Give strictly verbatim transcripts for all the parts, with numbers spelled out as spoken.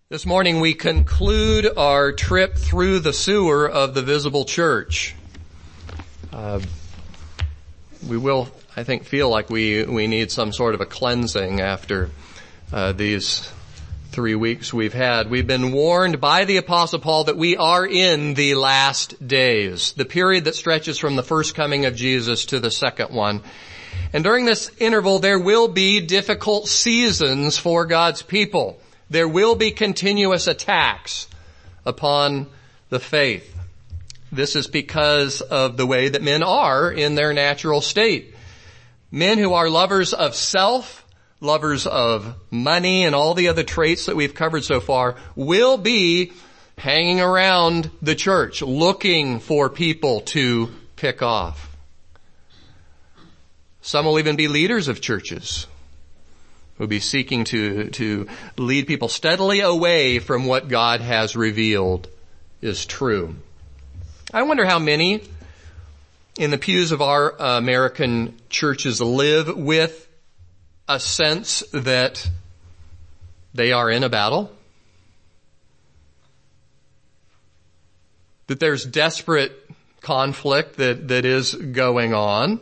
This morning we conclude our trip through the sewer of the visible church. Uh, we will, I think, feel like we, we need some sort of a cleansing after uh, these three weeks we've had. We've been warned by the Apostle Paul that we are in the last days, the period that stretches from the first coming of Jesus to the second one. And during this interval there will be difficult seasons for God's people. There will be continuous attacks upon the faith. This is because of the way that men are in their natural state. Men who are lovers of self, lovers of money, and all the other traits that we've covered so far will be hanging around the church, looking for people to pick off. Some will even be leaders of churches. We'll be seeking to, to lead people steadily away from what God has revealed is true. I wonder how many in the pews of our American churches live with a sense that they are in a battle, that there's desperate conflict that, that is going on.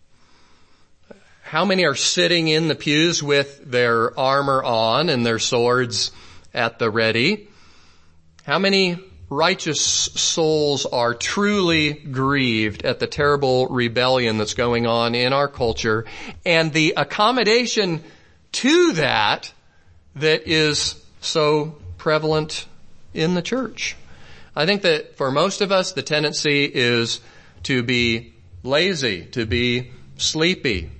How many are sitting in the pews with their armor on and their swords at the ready? How many righteous souls are truly grieved at the terrible rebellion that's going on in our culture and the accommodation to that that is so prevalent in the church? I think that for most of us, the tendency is to be lazy, to be sleepy.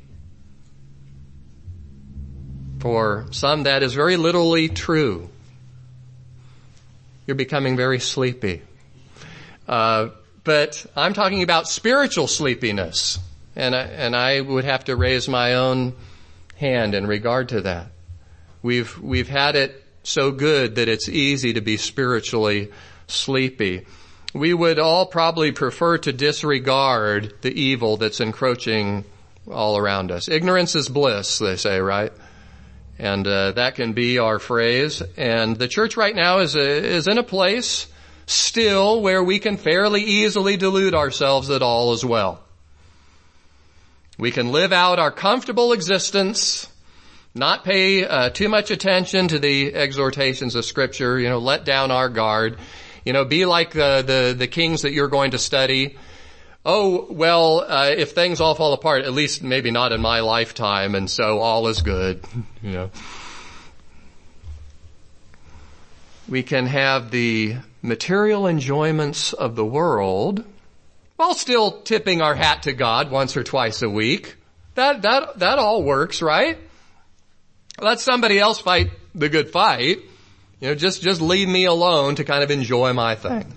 For some, that is very literally true. You're becoming very sleepy. Uh, but I'm talking about spiritual sleepiness. And I, and I would have to raise my own hand in regard to that. We've, we've had it so good that it's easy to be spiritually sleepy. We would all probably prefer to disregard the evil that's encroaching all around us. Ignorance is bliss, they say, right? And uh, that can be our phrase. And the church right now is a, is in a place still where we can fairly easily delude ourselves that all is well. We can live out our comfortable existence, not pay uh, too much attention to the exhortations of Scripture, you know, let down our guard, you know, be like the the, the kings that you're going to study. Oh, well, uh, if things all fall apart, at least maybe not in my lifetime, and so all is good, you know. We can have the material enjoyments of the world while still tipping our hat to God once or twice a week. That, that, that all works, right? Let somebody else fight the good fight. You know, just, just leave me alone to kind of enjoy my thing.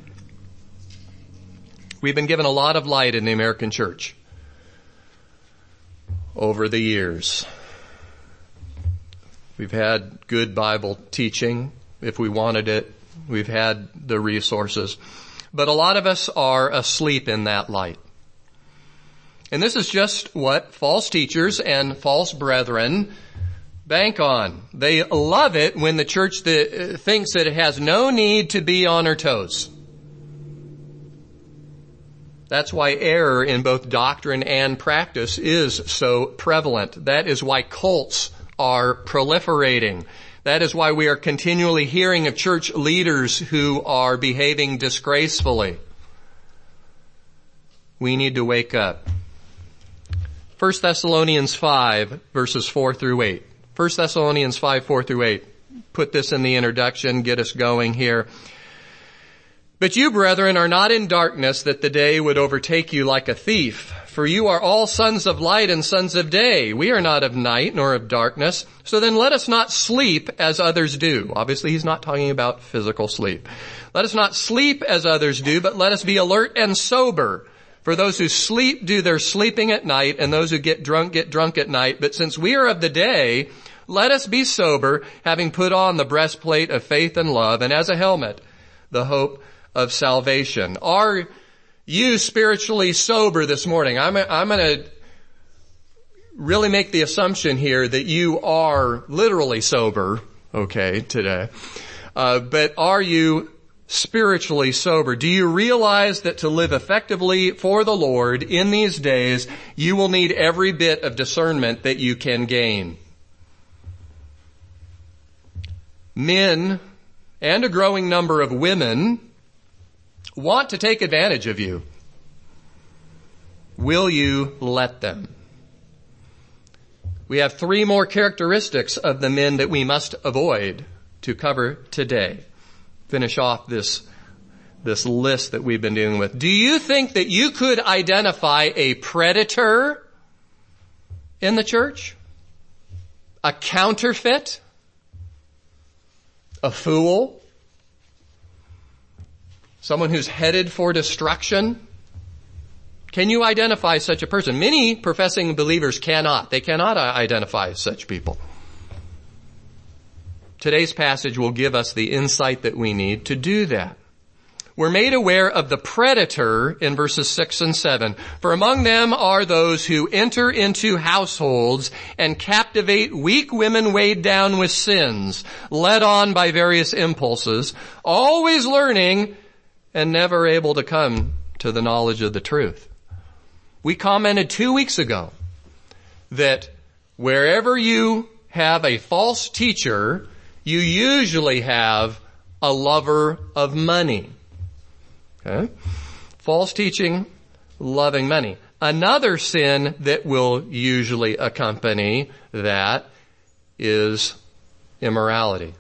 We've been given a lot of light in the American church over the years. We've had good Bible teaching if we wanted it. We've had the resources. But a lot of us are asleep in that light. And this is just what false teachers and false brethren bank on. They love it when the church that thinks that it has no need to be on her toes. That's why error in both doctrine and practice is so prevalent. That is why cults are proliferating. That is why we are continually hearing of church leaders who are behaving disgracefully. We need to wake up. First Thessalonians five, verses four through eight. First Thessalonians five, four through eight. Put this in the introduction, get us going here. But you, brethren, are not in darkness that the day would overtake you like a thief. For you are all sons of light and sons of day. We are not of night nor of darkness. So then let us not sleep as others do. Obviously, he's not talking about physical sleep. Let us not sleep as others do, but let us be alert and sober. For those who sleep do their sleeping at night, and those who get drunk get drunk at night. But since we are of the day, let us be sober, having put on the breastplate of faith and love, and as a helmet, the hope of salvation. Are you spiritually sober this morning? I'm, I'm going to really make the assumption here that you are literally sober, okay, today. Uh, but are you spiritually sober? Do you realize that to live effectively for the Lord in these days, you will need every bit of discernment that you can gain? Men and a growing number of women want to take advantage of you. Will you let them? We have three more characteristics of the men that we must avoid to cover today. Finish off this, this list that we've been dealing with. Do you think that you could identify a predator in the church? A counterfeit? A fool? Someone who's headed for destruction? Can you identify such a person? Many professing believers cannot. They cannot identify such people. Today's passage will give us the insight that we need to do that. We're made aware of the predator in verses six and seven. For among them are those who enter into households and captivate weak women weighed down with sins, led on by various impulses, always learning and never able to come to the knowledge of the truth. We commented two weeks ago that wherever you have a false teacher, you usually have a lover of money. Okay? False teaching, loving money. Another sin that will usually accompany that is immorality.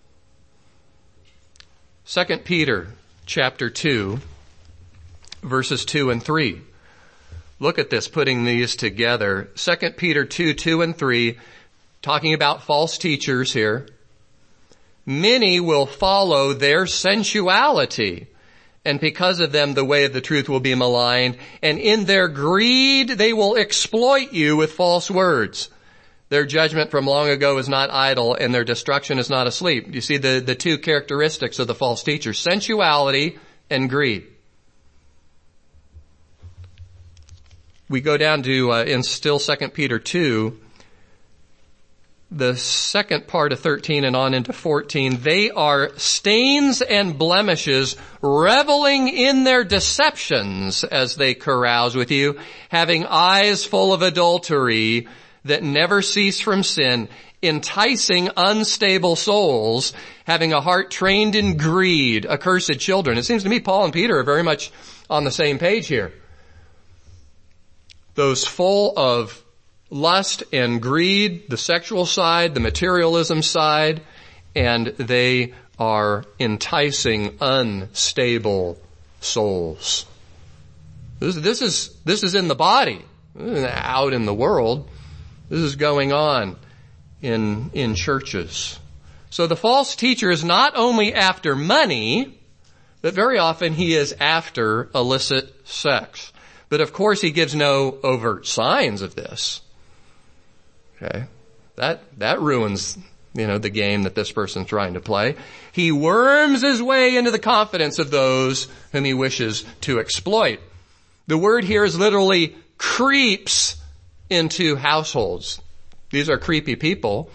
Second Peter chapter two, verses two and three. Look at this, putting these together. Second Peter two, two and three, talking about false teachers here. Many will follow their sensuality, and because of them the way of the truth will be maligned, and in their greed they will exploit you with false words. Their judgment from long ago is not idle, and their destruction is not asleep. You see the, the two characteristics of the false teacher, sensuality and greed. We go down to, uh, in still Second Peter two, the second part of thirteen and on into fourteen, they are stains and blemishes, reveling in their deceptions as they carouse with you, having eyes full of adultery that never cease from sin, enticing unstable souls, having a heart trained in greed, accursed children. It seems to me Paul and Peter are very much on the same page here. Those full of lust and greed, the sexual side, the materialism side, and they are enticing unstable souls. This, this is, this is in the body, out in the world. This is going on in, in churches. So the false teacher is not only after money, but very often he is after illicit sex. But of course he gives no overt signs of this. Okay. That, that ruins, you know, the game that this person's trying to play. He worms his way into the confidence of those whom he wishes to exploit. The word here is literally creeps into households. These are creepy people.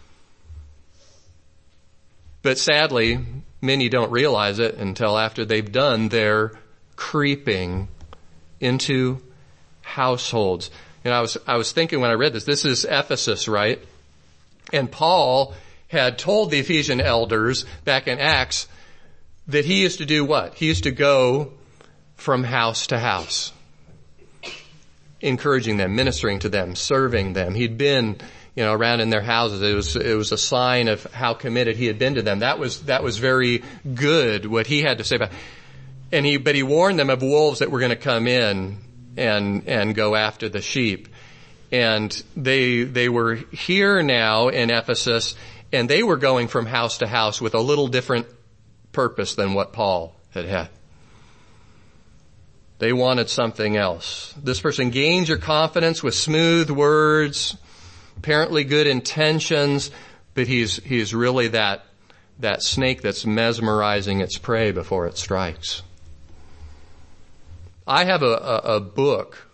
But sadly, many don't realize it until after they've done their creeping into households. And I was, I was thinking when I read this, this is Ephesus, right? And Paul had told the Ephesian elders back in Acts that he used to do what? He used to go from house to house, encouraging them, ministering to them, serving them. He'd been, you know, around in their houses. It was, it was a sign of how committed he had been to them. That was, that was very good what he had to say about it. And he, but he warned them of wolves that were going to come in and, and go after the sheep. And they, they were here now in Ephesus, and they were going from house to house with a little different purpose than what Paul had had. They wanted something else. This person gains your confidence with smooth words, apparently good intentions, but he's, he's really that, that snake that's mesmerizing its prey before it strikes. I have a, a, a book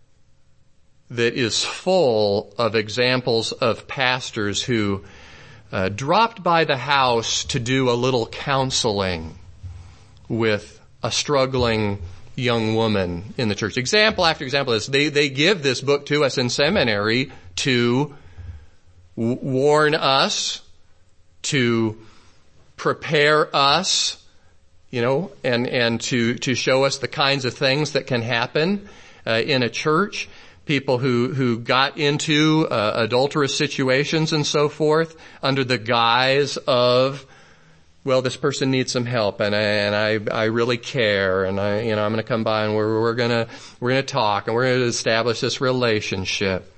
that is full of examples of pastors who uh, dropped by the house to do a little counseling with a struggling young woman in the church. Example after example is they, they give this book to us in seminary to w- warn us, to prepare us, you know, and, and to, to show us the kinds of things that can happen uh, in a church. People who, who got into uh, adulterous situations and so forth under the guise of, well, this person needs some help, and I, and I, I really care, and I, you know, I'm going to come by, and we're, we're going to, we're going to talk, and we're going to establish this relationship.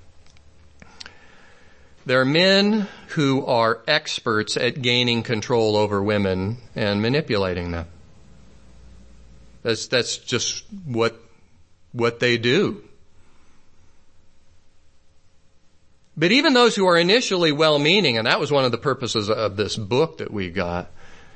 There are men who are experts at gaining control over women and manipulating them. That's, that's just what, what they do. But even those who are initially well-meaning, and that was one of the purposes of this book that we got,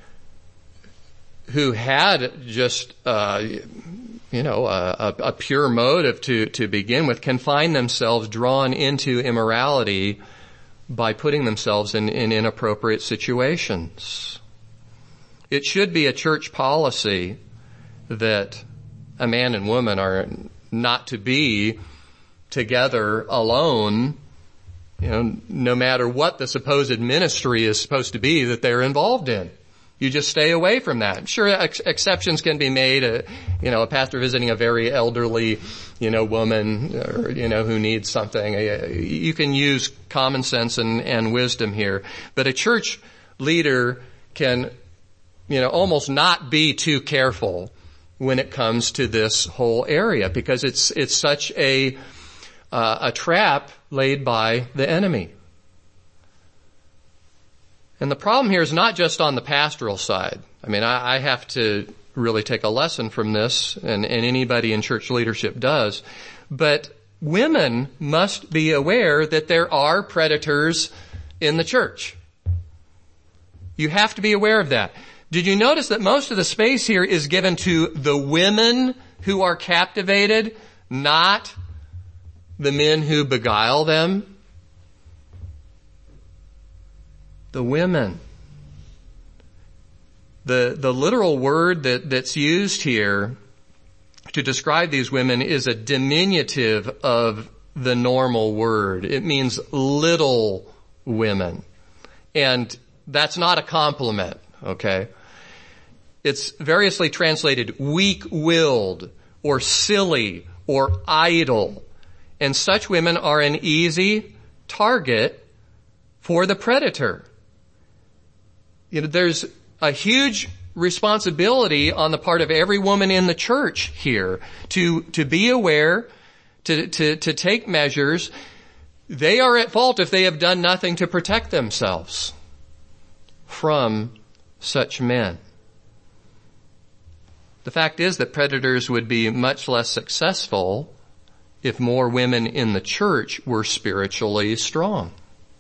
who had just, uh, you know, a, a pure motive to, to begin with, can find themselves drawn into immorality by putting themselves in, in inappropriate situations. It should be a church policy that a man and woman are not to be together alone, you know, no matter what the supposed ministry is supposed to be that they're involved in. You just stay away from that. Sure, ex- exceptions can be made. Uh, you know, a pastor visiting a very elderly, you know, woman, or, you know, who needs something. Uh, you can use common sense and, and wisdom here. But a church leader can, you know, almost not be too careful when it comes to this whole area, because it's it's such a uh, a trap laid by the enemy. And the problem here is not just on the pastoral side. I mean, I, I have to really take a lesson from this, and, and anybody in church leadership does. But women must be aware that there are predators in the church. You have to be aware of that. Did you notice that most of the space here is given to the women who are captivated, not the men who beguile them? The women. The, the literal word that, that's used here to describe these women is a diminutive of the normal word. It means little women. And that's not a compliment, okay? It's variously translated weak-willed or silly or idle. And such women are an easy target for the predator. You know, there's a huge responsibility on the part of every woman in the church here to, to be aware, to, to, to take measures. They are at fault if they have done nothing to protect themselves from such men. The fact is that predators would be much less successful if more women in the church were spiritually strong.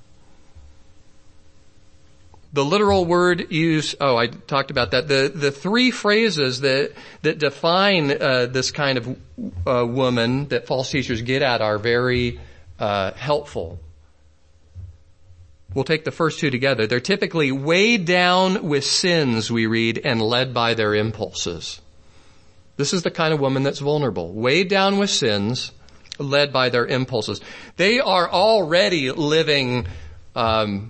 The literal word used, oh, I talked about that. The, the three phrases that, that define uh, this kind of uh, woman that false teachers get at are very uh, helpful. We'll take the first two together. They're typically weighed down with sins, we read, and led by their impulses. This is the kind of woman that's vulnerable. Weighed down with sins, led by their impulses. They are already living um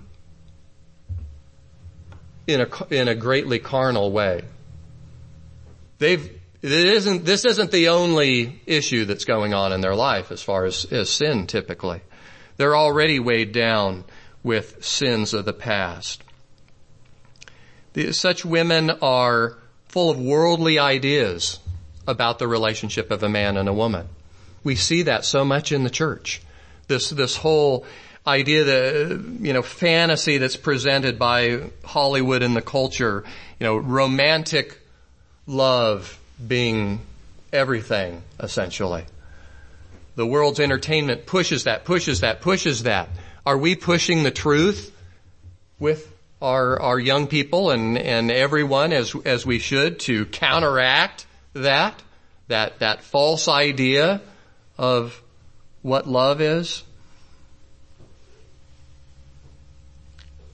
in a in a greatly carnal way. They've it isn't this isn't the only issue that's going on in their life as far as, as sin typically. They're already weighed down with sins of the past. The, such women are full of worldly ideas about the relationship of a man and a woman. We see that so much in the church. This this whole idea that, you know, fantasy that's presented by Hollywood and the culture, you know, romantic love being everything, essentially. The world's entertainment pushes that, pushes that, pushes that. Are we pushing the truth with our, our young people and, and everyone as, as we should to counteract that, that, that false idea of what love is?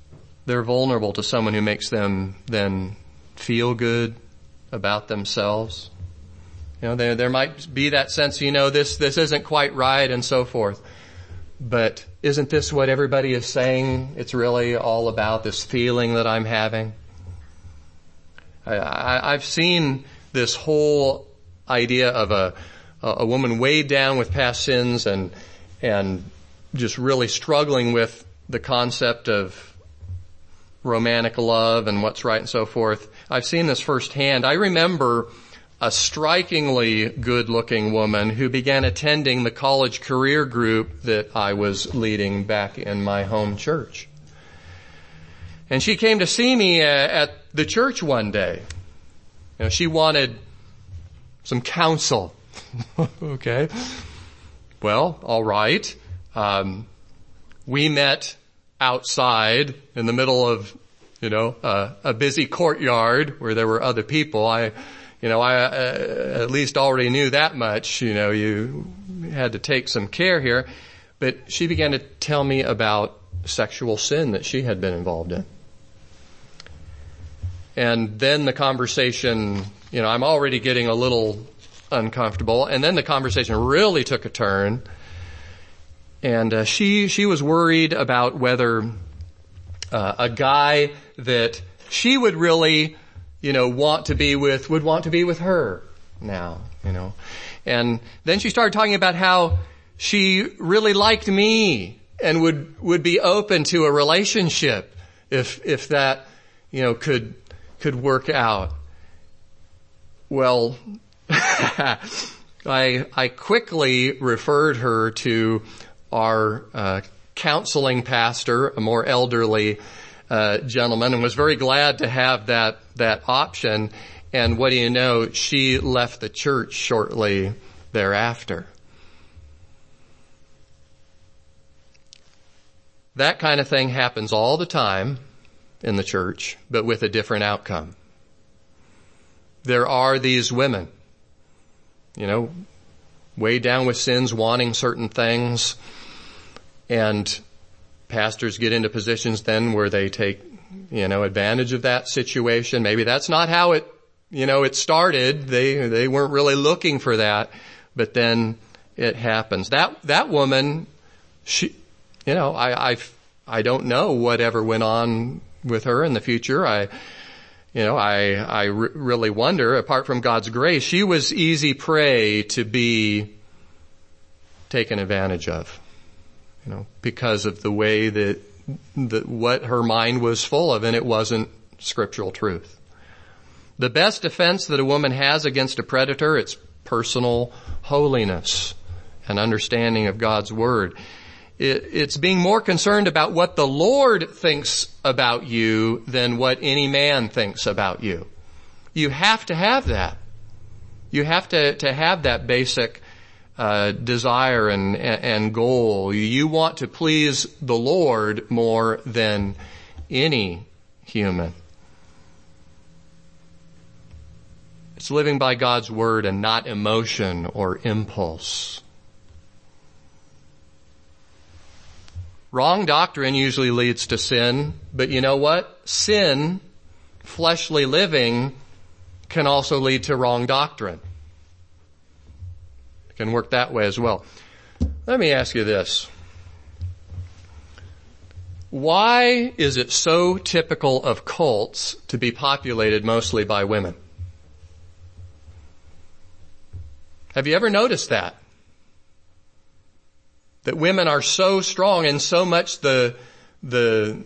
they're vulnerable to someone who makes them then feel good about themselves. You know, there, there might be that sense, you know, this, this isn't quite right and so forth. But isn't this what everybody is saying it's really all about, this feeling that I'm having? I, I, I've seen this whole idea of a, a woman weighed down with past sins and, and just really struggling with the concept of romantic love and what's right and so forth. I've seen this firsthand. I remember a strikingly good-looking woman who began attending the college career group that I was leading back in my home church. And she came to see me at the church one day. You know, she wanted some counsel. Okay. Well, all right. Um, we met outside in the middle of, you know, uh, a busy courtyard where there were other people. I, you know, I uh, at least already knew that much. You know, you had to take some care here. But she began to tell me about sexual sin that she had been involved in. And then the conversation, you know, I'm already getting a little uncomfortable. And then the conversation really took a turn. And uh, she she was worried about whether uh, a guy that she would really, you know, want to be with would want to be with her now, you know. And then she started talking about how she really liked me and would would be open to a relationship if if that, you know, could could work out. Well, I I quickly referred her to our uh, counseling pastor, a more elderly uh, gentleman, and was very glad to have that that option. And what do you know? She left the church shortly thereafter. That kind of thing happens all the time in the church, but with a different outcome. There are these women, you know, weighed down with sins, wanting certain things, and pastors get into positions then where they take, you know, advantage of that situation. Maybe that's not how it, you know, it started. They, they weren't really looking for that, but then it happens. That, that woman, she, you know, I, I, I don't know whatever went on with her in the future. I, you know, I, I r- really wonder, apart from God's grace, she was easy prey to be taken advantage of. You know, because of the way that, that what her mind was full of, and it wasn't scriptural truth. The best defense that a woman has against a predator, it's personal holiness and understanding of God's word. It, it's being more concerned about what the Lord thinks about you than what any man thinks about you. You have to have that. You have to, to have that basic Uh, desire and, and goal. You want to please the Lord more than any human. It's living by God's word and not emotion or impulse. Wrong doctrine usually leads to sin, but you know what? Sin, fleshly living, can also lead to wrong doctrine. Can work that way as well. Let me ask you this. Why is it so typical of cults to be populated mostly by women? Have you ever noticed that? That women are so strong and so much the, the,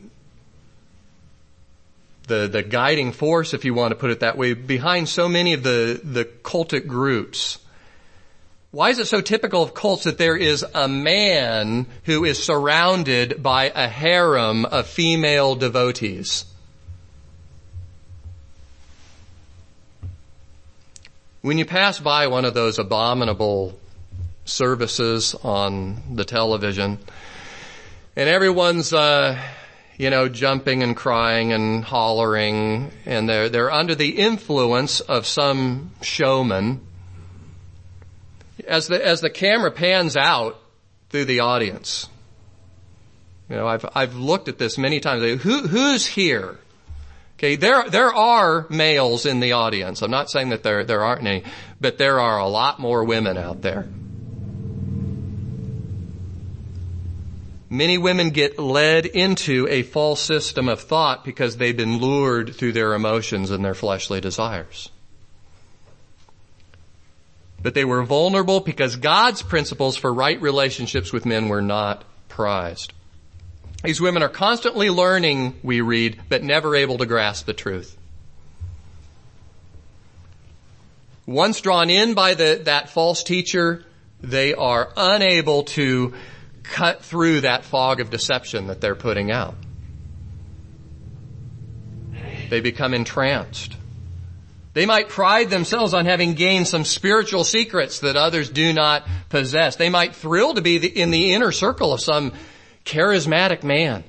the, the guiding force, if you want to put it that way, behind so many of the, the cultic groups. Why is it so typical of cults that there is a man who is surrounded by a harem of female devotees? When you pass by one of those abominable services on the television, and everyone's, uh, you know, jumping and crying and hollering, and they're, they're under the influence of some showman, As the, as the camera pans out through the audience, You know, I've, I've looked at this many times. Who, who's here? Okay, there, there are males in the audience. I'm not saying that there, there aren't any, but there are a lot more women out there. Many women get led into a false system of thought because they've been lured through their emotions and their fleshly desires. But they were vulnerable because God's principles for right relationships with men were not prized. These women are constantly learning, we read, but never able to grasp the truth. Once drawn in by the, that false teacher, they are unable to cut through that fog of deception that they're putting out. They become entranced. They might pride themselves on having gained some spiritual secrets that others do not possess. They might thrill to be the, in the inner circle of some charismatic man.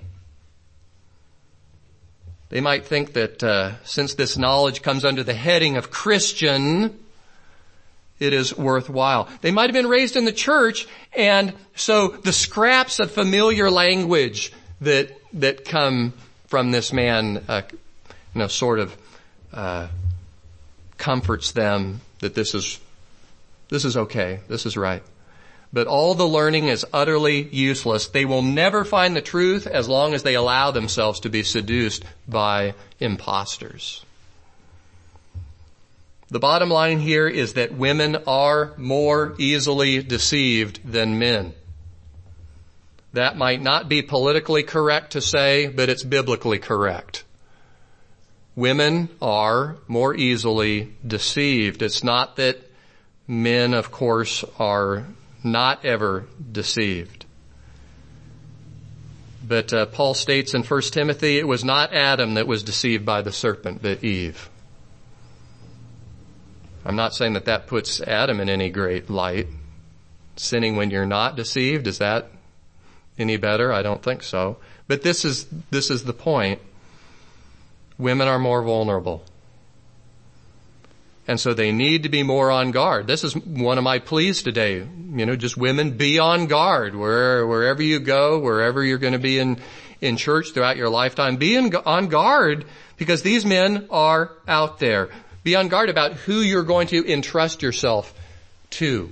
They might think that uh, since this knowledge comes under the heading of Christian, it is worthwhile. They might have been raised in the church, and so the scraps of familiar language that that come from this man, uh, you know, sort of uh, comforts them that this is this is okay, this is right. But all the learning is utterly useless. They will never find the truth as long as they allow themselves to be seduced by imposters. The bottom line here is that women are more easily deceived than men. That might not be politically correct to say, but it's biblically correct. Women are more easily deceived. It's not that men, of course, are not ever deceived. But uh, Paul states in First Timothy, it was not Adam that was deceived by the serpent, but Eve. I'm not saying that that puts Adam in any great light. Sinning when you're not deceived, is that any better? I don't think so. But this is, this is the point. Women are more vulnerable. And so they need to be more on guard. This is one of my pleas today. You know, just women, be on guard where, wherever you go, wherever you're going to be in, in church throughout your lifetime. Be in, on guard because these men are out there. Be on guard about who you're going to entrust yourself to.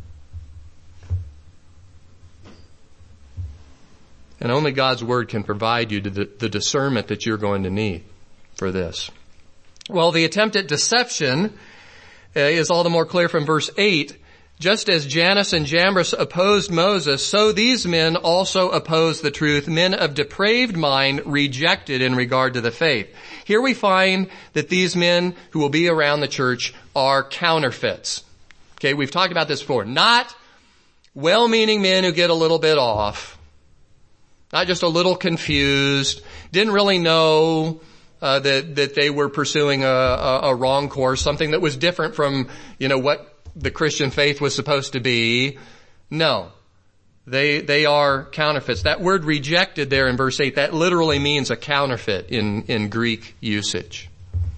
And only God's Word can provide you the, the discernment that you're going to need for this. Well, the attempt at deception uh, is all the more clear from verse eight. Just as Jannes and Jambres opposed Moses, so these men also oppose the truth. Men of depraved mind rejected in regard to the faith. Here we find that these men who will be around the church are counterfeits. Okay, we've talked about this before. Not well-meaning men who get a little bit off. Not just a little confused. Didn't really know uh, that that they were pursuing a, a, a wrong course, something that was different from, you know, what the Christian faith was supposed to be. No. They, they are counterfeits. That word rejected there in verse eight, that literally means a counterfeit in, in Greek usage.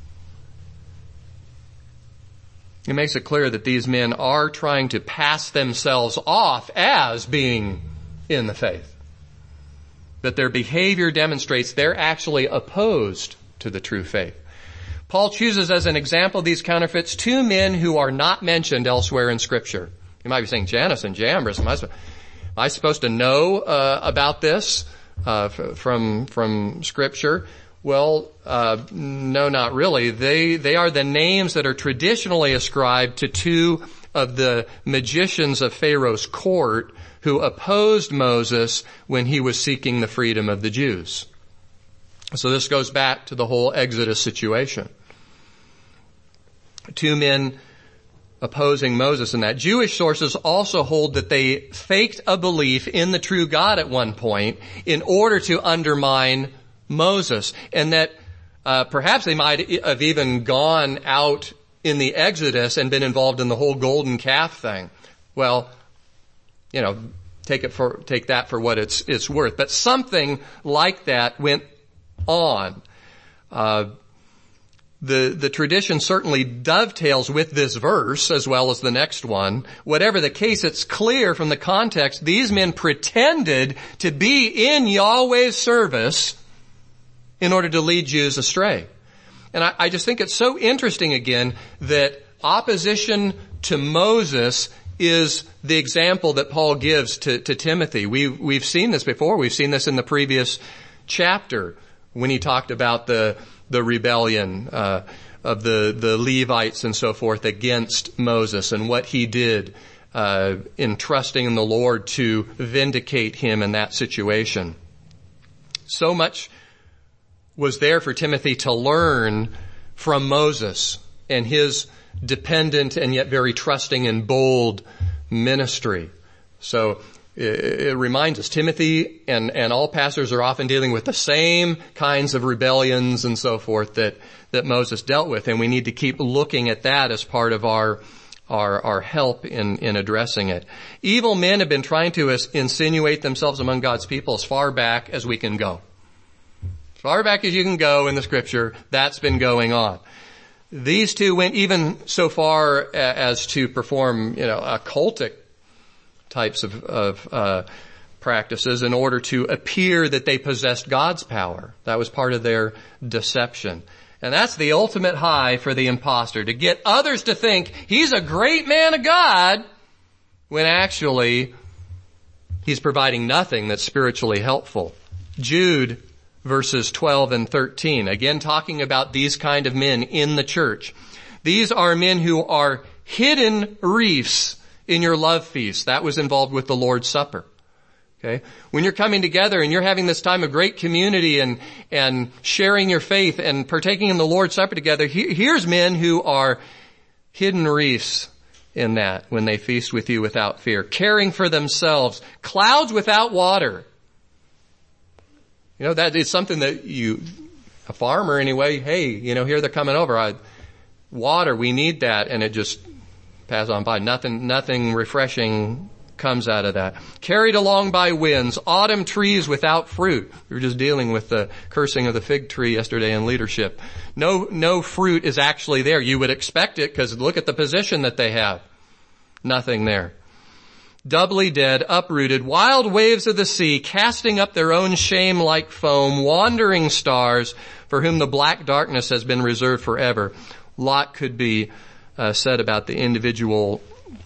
It makes it clear that these men are trying to pass themselves off as being in the faith. But their behavior demonstrates they're actually opposed to the true faith. Paul chooses as an example of these counterfeits two men who are not mentioned elsewhere in Scripture. You might be saying, Jannes and Jambres, am I, am I supposed to know uh, about this uh, f- from from Scripture? Well, uh, no, not really. They they are the names that are traditionally ascribed to two of the magicians of Pharaoh's court who opposed Moses when he was seeking the freedom of the Jews. So this goes back to the whole Exodus situation. Two men opposing Moses in that. Jewish sources also hold that they faked a belief in the true God at one point in order to undermine Moses, and that uh, perhaps they might have even gone out in the Exodus and been involved in the whole golden calf thing. Well, you know, take it for take that for what it's it's worth. But something like that went on. Uh, The, the tradition certainly dovetails with this verse as well as the next one. Whatever the case, it's clear from the context, these men pretended to be in Yahweh's service in order to lead Jews astray. And I, I just think it's so interesting again that opposition to Moses is the example that Paul gives to, to Timothy. We've, we've seen this before. We've seen this in the previous chapter when he talked about the the rebellion uh, of the, the Levites and so forth against Moses and what he did uh, in trusting in the Lord to vindicate him in that situation. So much was there for Timothy to learn from Moses and his dependent and yet very trusting and bold ministry. So it reminds us, Timothy and, and all pastors are often dealing with the same kinds of rebellions and so forth that, that Moses dealt with. And we need to keep looking at that as part of our, our, our help in, in addressing it. Evil men have been trying to insinuate themselves among God's people as far back as we can go. As far back as you can go in the scripture, that's been going on. These two went even so far as to perform, you know, occultic types of, of uh, practices in order to appear that they possessed God's power. That was part of their deception. And that's the ultimate high for the imposter, to get others to think he's a great man of God when actually he's providing nothing that's spiritually helpful. Jude verses twelve and thirteen, again talking about these kind of men in the church. These are men who are hidden reefs in your love feast. That was involved with the Lord's Supper. Okay? When you're coming together and you're having this time of great community and, and sharing your faith and partaking in the Lord's Supper together, he, here's men who are hidden reefs in that when they feast with you without fear, caring for themselves, clouds without water. You know, that is something that you, a farmer anyway, hey, you know, here they're coming over. I, water, we need that. And it just pass on by. Nothing, nothing refreshing comes out of that. Carried along by winds, autumn trees without fruit. We were just dealing with the cursing of the fig tree yesterday in leadership. No, no fruit is actually there. You would expect it because look at the position that they have. Nothing there. Doubly dead, uprooted, wild waves of the sea, casting up their own shame like foam, wandering stars for whom the black darkness has been reserved forever. Lot could be Uh, said about the individual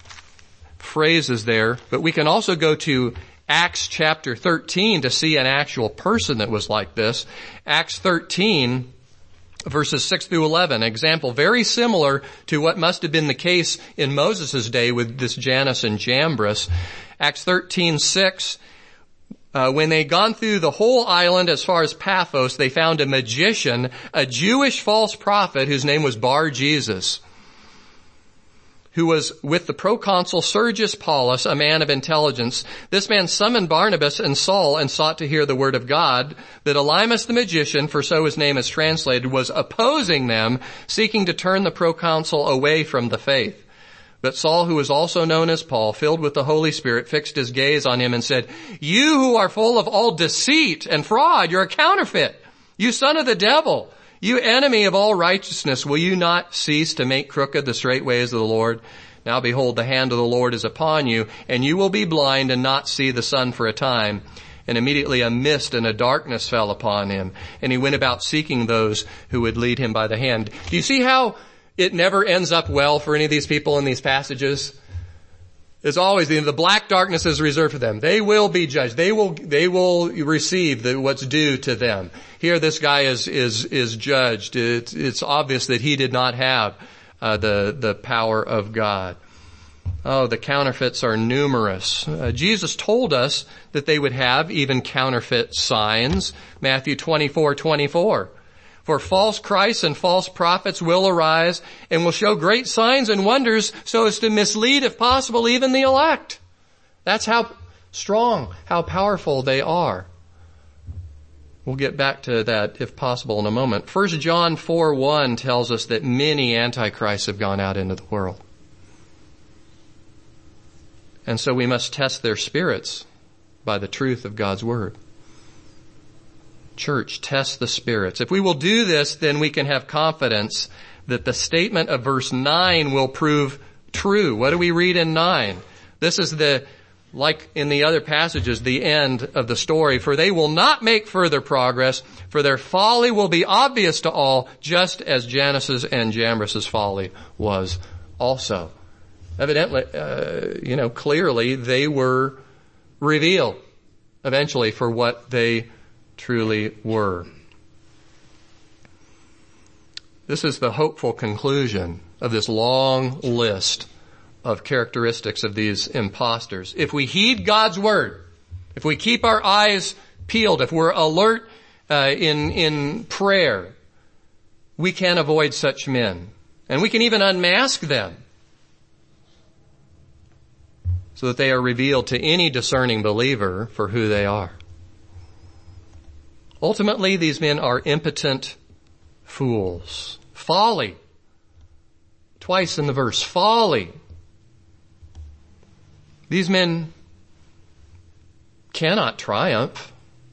phrases there, but we can also go to Acts chapter thirteen to see an actual person that was like this. Acts thirteen verses six through eleven, example very similar to what must have been the case in Moses' day with this Jannes and Jambres. Acts thirteen six, uh, when they gone through the whole island as far as Paphos, they found a magician, a Jewish false prophet whose name was Bar Jesus, who was with the proconsul Sergius Paulus, a man of intelligence. This man summoned Barnabas and Saul and sought to hear the word of God. That Elymas the magician, for so his name is translated, was opposing them, seeking to turn the proconsul away from the faith. But Saul, who was also known as Paul, filled with the Holy Spirit, fixed his gaze on him and said, "You who are full of all deceit and fraud, you're a counterfeit. You son of the devil. You enemy of all righteousness, will you not cease to make crooked the straight ways of the Lord? Now behold, the hand of the Lord is upon you, and you will be blind and not see the sun for a time." And immediately a mist and a darkness fell upon him, and he went about seeking those who would lead him by the hand. Do you see how it never ends up well for any of these people in these passages? It's always the, the black darkness is reserved for them. They will be judged. They will, they will receive the, what's due to them. Here this guy is, is, is judged. It's, it's obvious that he did not have, uh, the, the power of God. Oh, the counterfeits are numerous. Uh, Jesus told us that they would have even counterfeit signs. Matthew twenty-four twenty-four. For false Christs and false prophets will arise and will show great signs and wonders so as to mislead, if possible, even the elect. That's how strong, how powerful they are. We'll get back to that, if possible, in a moment. First John four one tells us that many antichrists have gone out into the world. And so we must test their spirits by the truth of God's word. Church, test the spirits. If we will do this, then we can have confidence that the statement of verse nine will prove true. What do we read in nine? This is the, like in the other passages, the end of the story. For they will not make further progress, for their folly will be obvious to all, just as Jannes's and Jambres's folly was also. Evidently, uh, you know, clearly they were revealed eventually for what they truly were. This is the hopeful conclusion of this long list of characteristics of these impostors. If we heed God's word, if we keep our eyes peeled, if we're alert uh, in in prayer, we can avoid such men. And we can even unmask them so that they are revealed to any discerning believer for who they are. Ultimately, these men are impotent fools. Folly. Twice in the verse, folly. These men cannot triumph.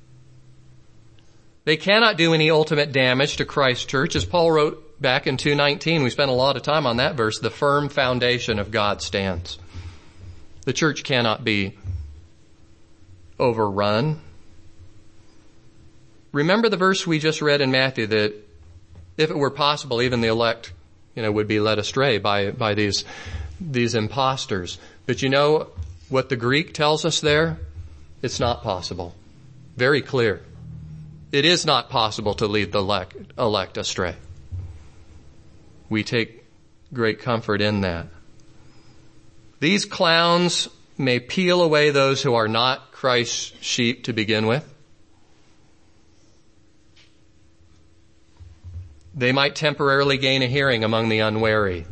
They cannot do any ultimate damage to Christ's church. As Paul wrote back in two nineteen, we spent a lot of time on that verse, the firm foundation of God stands. The church cannot be overrun. Remember the verse we just read in Matthew that if it were possible, even the elect, you know, would be led astray by, by these, these imposters. But you know what the Greek tells us there? It's not possible. Very clear. It is not possible to lead the elect, elect astray. We take great comfort in that. These clowns may peel away those who are not Christ's sheep to begin with. They might temporarily gain a hearing among the unwary.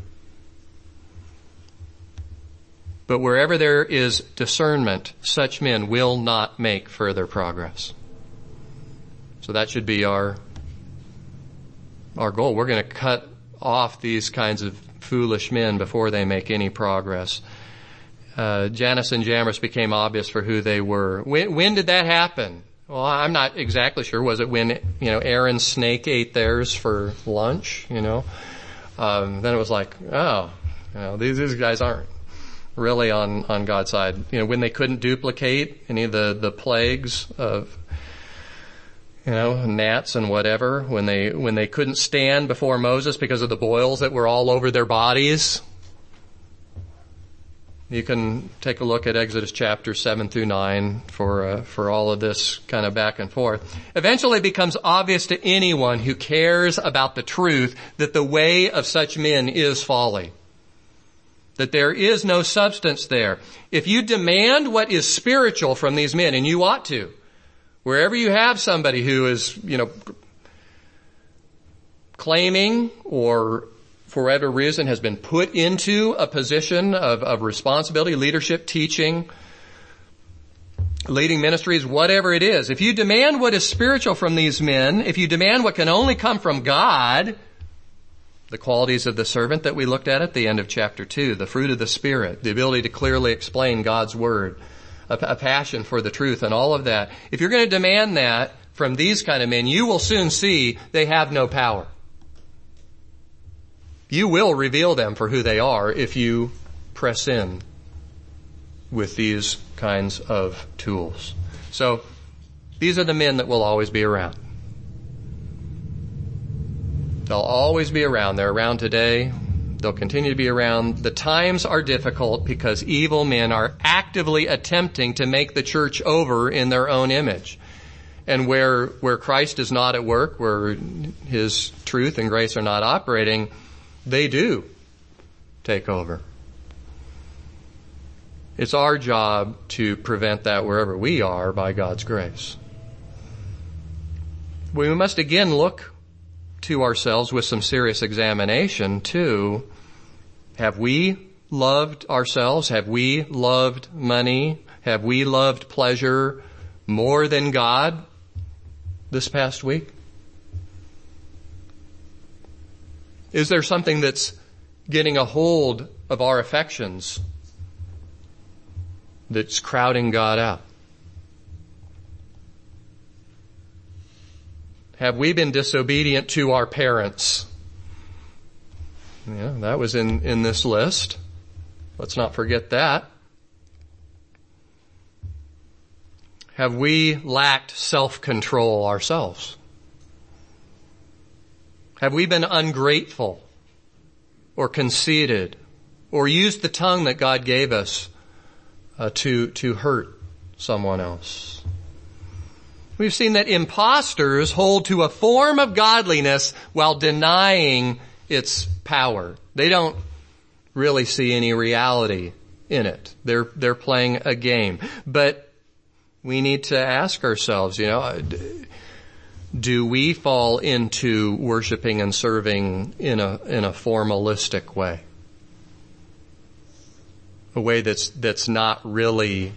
But wherever there is discernment, such men will not make further progress. So that should be our, our goal. We're going to cut off these kinds of foolish men before they make any progress. Uh, Jannes and Jambres became obvious for who they were. When, when did that happen? Well, I'm not exactly sure. Was it when, you know, Aaron's snake ate theirs for lunch, you know? Um, then it was like, oh, you know, these, these guys aren't really on, on God's side. You know, when they couldn't duplicate any of the, the plagues of, you know, gnats and whatever, when they, when they couldn't stand before Moses because of the boils that were all over their bodies. You can take a look at Exodus chapter seven through nine for uh, for all of this kind of back and forth. Eventually it becomes obvious to anyone who cares about the truth that the way of such men is folly. That there is no substance there. If you demand what is spiritual from these men, and you ought to, wherever you have somebody who is, you know, claiming or for whatever reason has been put into a position of, of responsibility, leadership, teaching, leading ministries, whatever it is. If you demand what is spiritual from these men, if you demand what can only come from God, the qualities of the servant that we looked at at the end of chapter two, the fruit of the Spirit, the ability to clearly explain God's word, a, a passion for the truth and all of that. If you're going to demand that from these kind of men, you will soon see they have no power. You will reveal them for who they are if you press in with these kinds of tools. So, these are the men that will always be around. They'll always be around. They're around today. They'll continue to be around. The times are difficult because evil men are actively attempting to make the church over in their own image. And where, where Christ is not at work, where His truth and grace are not operating, they do take over. It's our job to prevent that wherever we are by God's grace. We must again look to ourselves with some serious examination too. Have we loved ourselves? Have we loved money? Have we loved pleasure more than God this past week? Is there something that's getting a hold of our affections that's crowding God out? Have we been disobedient to our parents? Yeah, that was in, in this list. Let's not forget that. Have we lacked self-control ourselves? Have we been ungrateful or conceited or used the tongue that God gave us uh, to, to hurt someone else? We've seen that imposters hold to a form of godliness while denying its power. They don't really see any reality in it. They're, they're playing a game. But we need to ask ourselves, you know, do we fall into worshiping and serving in a, in a formalistic way? A way that's, that's not really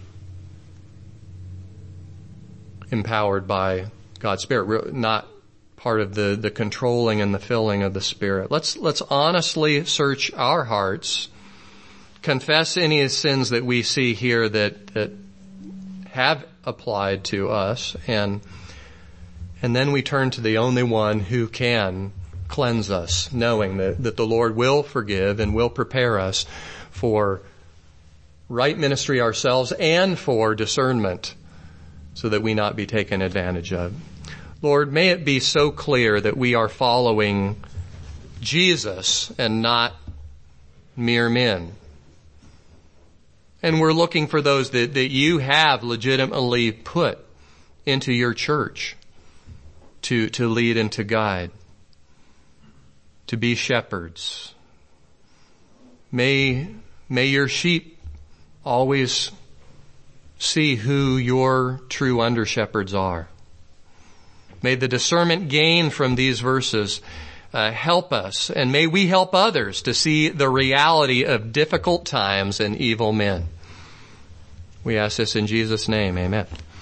empowered by God's Spirit, not part of the, the controlling and the filling of the Spirit. Let's, let's honestly search our hearts, confess any sins that we see here that, that have applied to us, and, and then we turn to the only one who can cleanse us, knowing that, that the Lord will forgive and will prepare us for right ministry ourselves and for discernment, so that we not be taken advantage of. Lord, may it be so clear that we are following Jesus and not mere men. And we're looking for those that, that you have legitimately put into your church to, to lead and to guide, to be shepherds. May, may your sheep always see who your true under-shepherds are. May the discernment gained from these verses uh, help us, and may we help others to see the reality of difficult times and evil men. We ask this in Jesus' name. Amen.